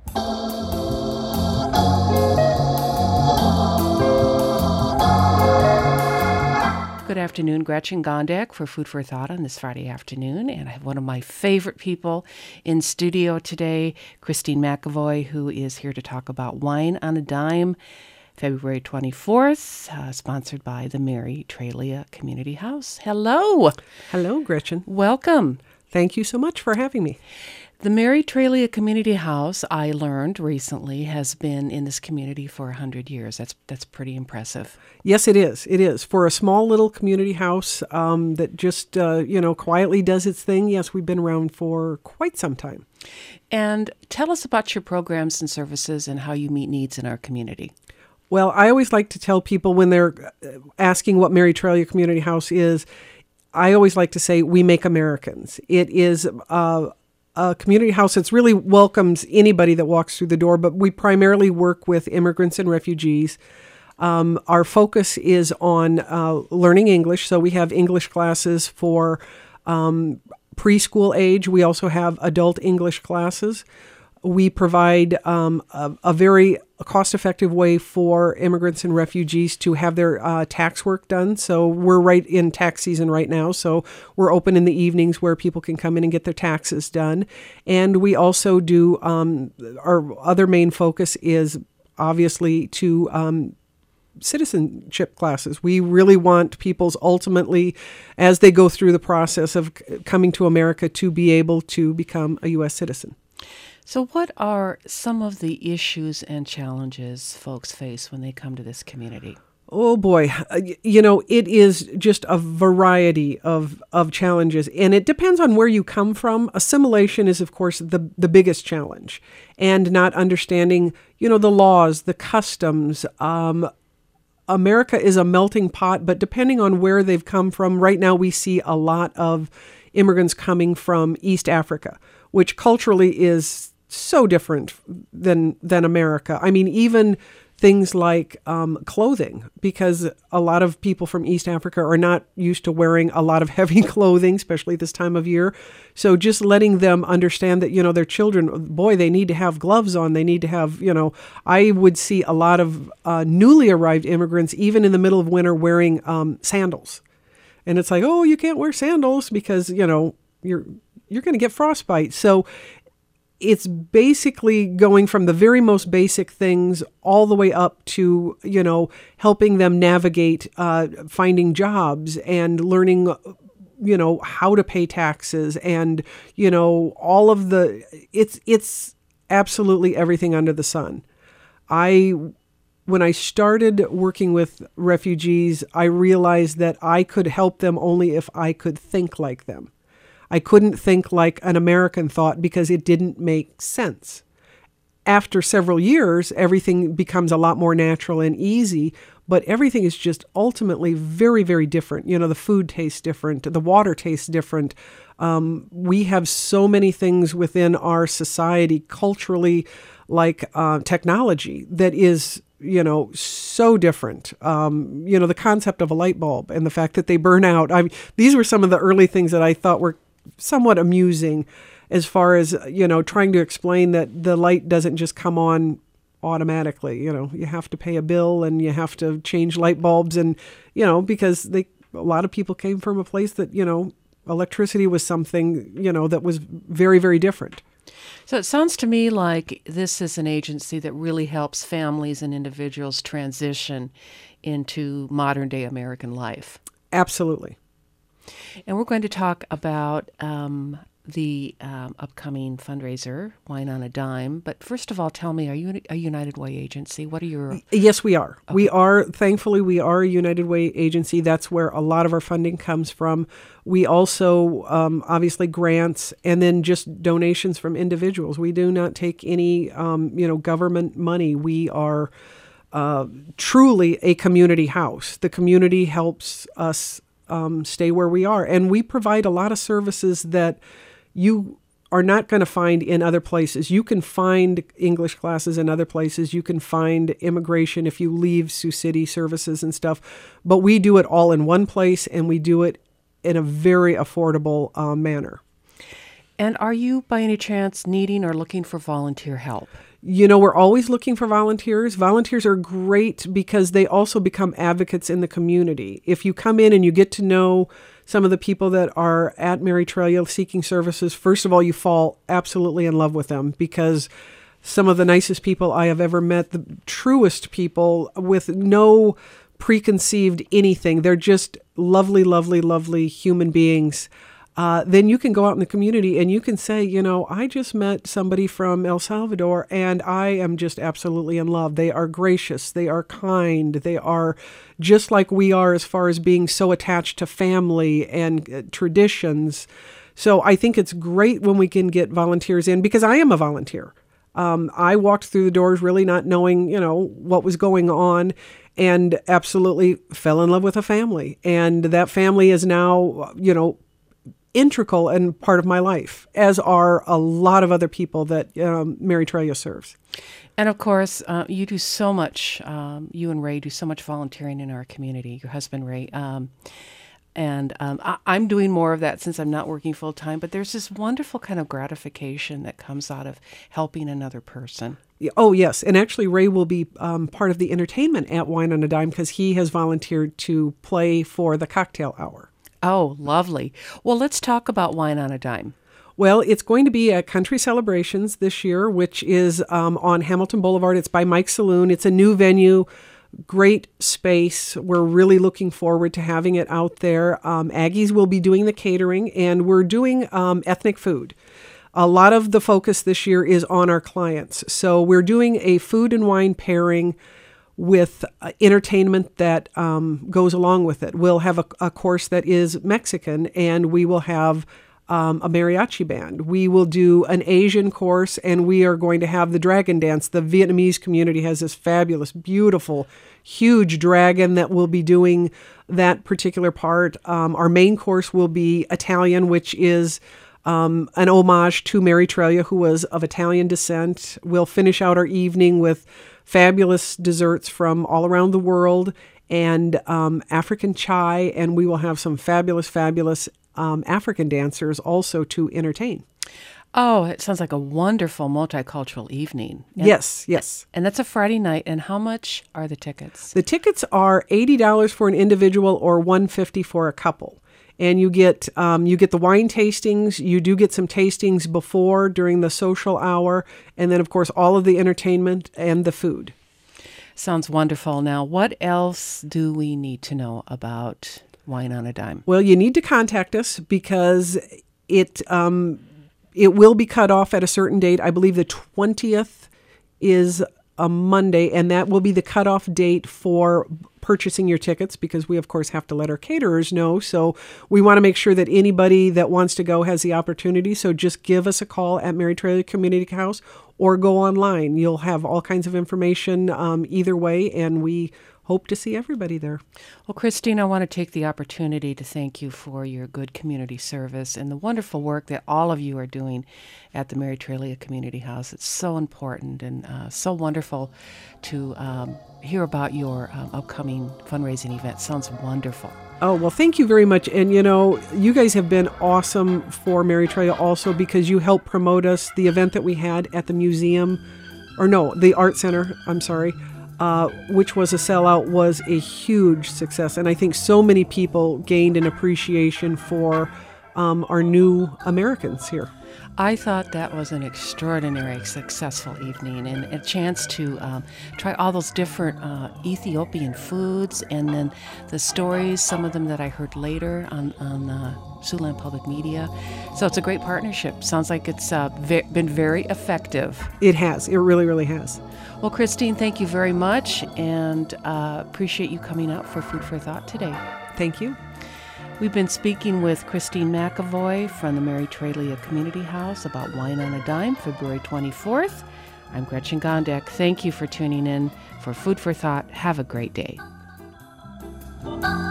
Good afternoon, Gretchen Gondek for Food for Thought on this Friday afternoon. And I have one of my favorite people in studio today, Christine McAvoy, who is here to talk about Wine on a Dime, February 24th, sponsored by the Mary Tralia Community House. Hello. Hello, Gretchen. Welcome. Thank you so much for having me. The Mary Tralia Community House, I learned recently, has been in this community for 100 years. That's pretty impressive. Yes, it is. It is. For a small little community house that just, quietly does its thing, yes, we've been around for quite some time. And tell us about your programs and services and how you meet needs in our community. Well, I always like to tell people when they're asking what Mary Tralia Community House is, I always like to say we make Americans. It is a community house that really welcomes anybody that walks through the door, but we primarily work with immigrants and refugees. Our focus is on learning English, so we have English classes for preschool age. We also have adult English classes. We provide a very cost-effective way for immigrants and refugees to have their tax work done. So we're right in tax season right now. So we're open in the evenings where people can come in and get their taxes done. And we also do, our other main focus is obviously to citizenship classes. We really want people's ultimately, as they go through the process of coming to America, to be able to become a U.S. citizen. So what are some of the issues and challenges folks face when they come to this community? Oh boy, it is just a variety of challenges, and it depends on where you come from. Assimilation is, of course, the biggest challenge, and not understanding, the laws, the customs. America is a melting pot, but depending on where they've come from, right now we see a lot of immigrants coming from East Africa, which culturally is so different than America. I mean, even things like clothing, because a lot of people from East Africa are not used to wearing a lot of heavy clothing, especially this time of year. So just letting them understand that, their children, boy, they need to have gloves on. They need to have, I would see a lot of newly arrived immigrants, even in the middle of winter, wearing sandals. And it's like, oh, you can't wear sandals because, you're going to get frostbite. So it's basically going from the very most basic things all the way up to, helping them navigate finding jobs and learning, how to pay taxes and, all of it's absolutely everything under the sun. When I started working with refugees, I realized that I could help them only if I could think like them. I couldn't think like an American thought because it didn't make sense. After several years, everything becomes a lot more natural and easy, but everything is just ultimately very, very different. The food tastes different. The water tastes different. We have so many things within our society culturally, like technology, that is so different. The concept of a light bulb and the fact that they burn out. These were some of the early things that I thought were somewhat amusing as far as, trying to explain that the light doesn't just come on automatically. You have to pay a bill and you have to change light bulbs and, because a lot of people came from a place that, electricity was something, that was very, very different. So it sounds to me like this is an agency that really helps families and individuals transition into modern day American life. Absolutely. And we're going to talk about the upcoming fundraiser, Wine on a Dime. But first of all, tell me, are you a United Way agency? What are your... Yes, we are. Okay. We are, thankfully, we are a United Way agency. That's where a lot of our funding comes from. We also, obviously, grants and then just donations from individuals. We do not take any, government money. We are truly a community house. The community helps us stay where we are. And we provide a lot of services that you are not going to find in other places. You can find English classes in other places. You can find immigration if you leave Sioux City services and stuff. But we do it all in one place, and we do it in a very affordable manner. And are you, by any chance, needing or looking for volunteer help? We're always looking for volunteers. Volunteers are great because they also become advocates in the community. If you come in and you get to know some of the people that are at Mary Tralia seeking services, first of all, you fall absolutely in love with them because some of the nicest people I have ever met, the truest people with no preconceived anything. They're just lovely, lovely, lovely human beings. Then you can go out in the community and you can say, I just met somebody from El Salvador and I am just absolutely in love. They are gracious. They are kind. They are just like we are as far as being so attached to family and traditions. So I think it's great when we can get volunteers in because I am a volunteer. I walked through the doors really not knowing, what was going on and absolutely fell in love with a family. And that family is now, integral and part of my life, as are a lot of other people that Mary Tralia serves. And of course, you do so much, you and Ray do so much volunteering in our community, your husband, Ray. I'm doing more of that since I'm not working full time, but there's this wonderful kind of gratification that comes out of helping another person. Oh, yes. And actually, Ray will be part of the entertainment at Wine on a Dime because he has volunteered to play for the cocktail hour. Oh, lovely. Well, let's talk about Wine on a Dime. Well, it's going to be at Country Celebrations this year, which is on Hamilton Boulevard. It's by Mike's Saloon. It's a new venue, great space. We're really looking forward to having it out there. Aggies will be doing the catering, and we're doing ethnic food. A lot of the focus this year is on our clients. So we're doing a food and wine pairing with entertainment that goes along with it. We'll have a course that is Mexican, and we will have a mariachi band. We will do an Asian course, and we are going to have the dragon dance. The Vietnamese community has this fabulous, beautiful, huge dragon that will be doing that particular part. Our main course will be Italian, which is an homage to Mary Tralia, who was of Italian descent. We'll finish out our evening with fabulous desserts from all around the world and African chai, and we will have some fabulous African dancers also to entertain. Oh, it sounds like a wonderful multicultural evening. And, yes. And that's a Friday night. And how much are the tickets? The tickets are $80 for an individual or $150 for a couple. And you get the wine tastings. You do get some tastings before, during the social hour, and then, of course, all of the entertainment and the food. Sounds wonderful. Now, what else do we need to know about Wine on a Dime? Well, you need to contact us because it will be cut off at a certain date. I believe the 20th is a Monday, and that will be the cutoff date for purchasing your tickets because we, of course, have to let our caterers know. So we want to make sure that anybody that wants to go has the opportunity. So just give us a call at Mary Tralia Community House or go online. You'll have all kinds of information either way, and we hope to see everybody there. Well, Christine, I want to take the opportunity to thank you for your good community service and the wonderful work that all of you are doing at the Mary Tralia Community House. It's so important and so wonderful to hear about your upcoming fundraising event. Sounds wonderful. Oh, well, thank you very much. And, you guys have been awesome for Mary Tralia also because you helped promote us. The event that we had at the the Art Center, which was a sellout, was a huge success. And I think so many people gained an appreciation for our new Americans here. I thought that was an extraordinary, successful evening and a chance to try all those different Ethiopian foods and then the stories, some of them that I heard later on Siouxland Public Media. So it's a great partnership. Sounds like it's been very effective. It has. It really, really has. Well, Christine, thank you very much and appreciate you coming out for Food for Thought today. Thank you. We've been speaking with Christine McAvoy from the Mary Tralia Community House about Wine on a Dime, February 24th. I'm Gretchen Gondek. Thank you for tuning in for Food for Thought. Have a great day.